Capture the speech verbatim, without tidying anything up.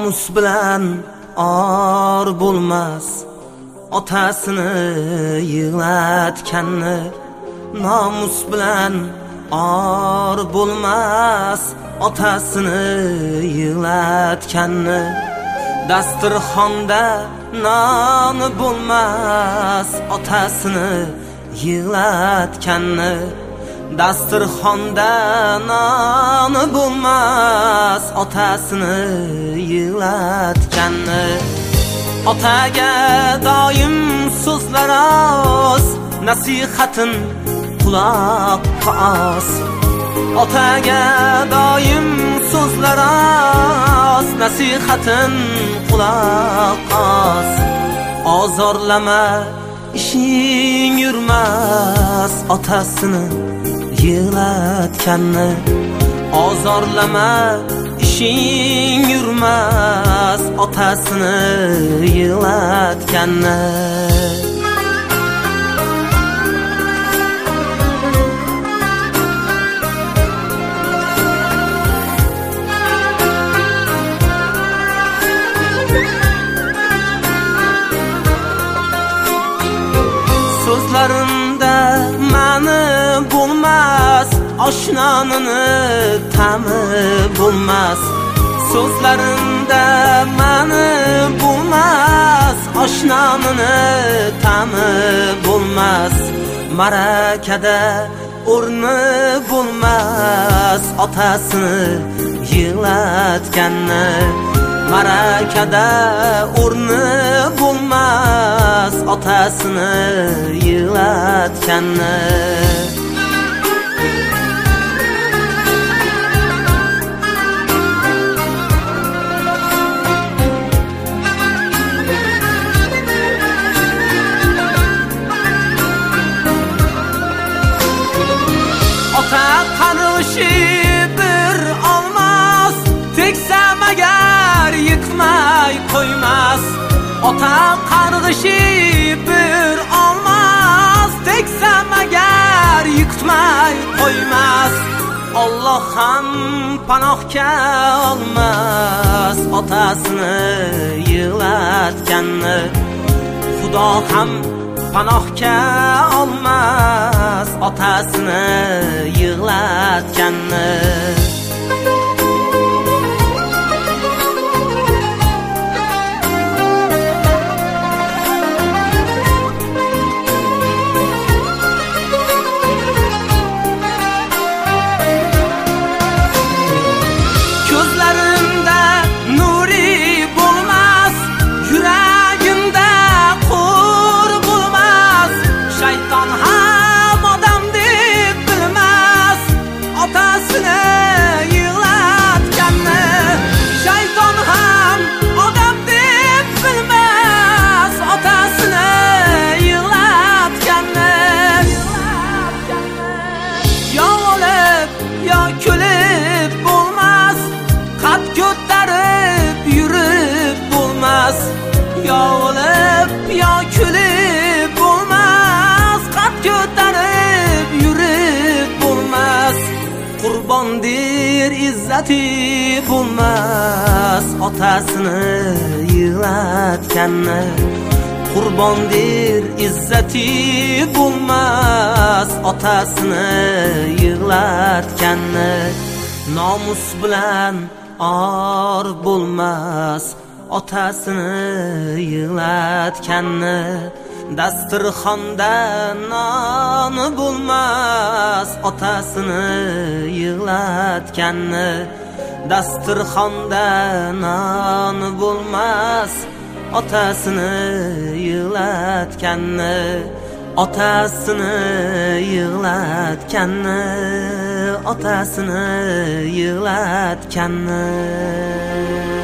nomus bilan or bo'lmas, otasini yig'latganni. Nomus bilan or bo'lmas, otasini yig'latganni. Dasturxonda non bo'lmas, otasini yig'latganni. Dasturxonda non bo'lmas, otasini yig'latganni. Otaga doim so'zlar oz, nasihatin quloqqa os. Otaga doim so'zlar oz, nasihatin quloqqa os. Ozorlama, ishing yurmas, otasini yig'latganni. Ozorlama, ishing yurmas, otasini yig'latganni. So'zlarimda ma'ni bo'lmas, oshnonini ta'mi bo'lmas. So'zlarimda ma'ni bo'lmas, oshnonini ta'mi bo'lmas. Marakada o'rni bo'lmas, otasini yig'latganni. Marakada o'rni bo'lmas, otasini yig'latganni. Ota qarishi bir olmas, teksam agar yıkmay koymaz. Ota qarg'ishi bir olmas, teksam agar yıkmay koymaz. Allah ham panohga olmas, otasini yig'latganni. Xudo ham panohga olmas, otasini yig'latganni. Ya olib, ya kulib bo'lmas, qat ko'tarib yurib bo'lmas. Qurbondir izzati bo'lmas, otasini yig'latganni. Qurbondir izzati bo'lmas, otasini yig'latganni. Nomus bilan or bo'lmas, otasini yig'latganni. Dasturxonda non bo'lmas, otasini yig'latganni. Dasturxonda non bo'lmas, otasini yig'latganni. Otasini yig'latganni, otasini yig'latganni.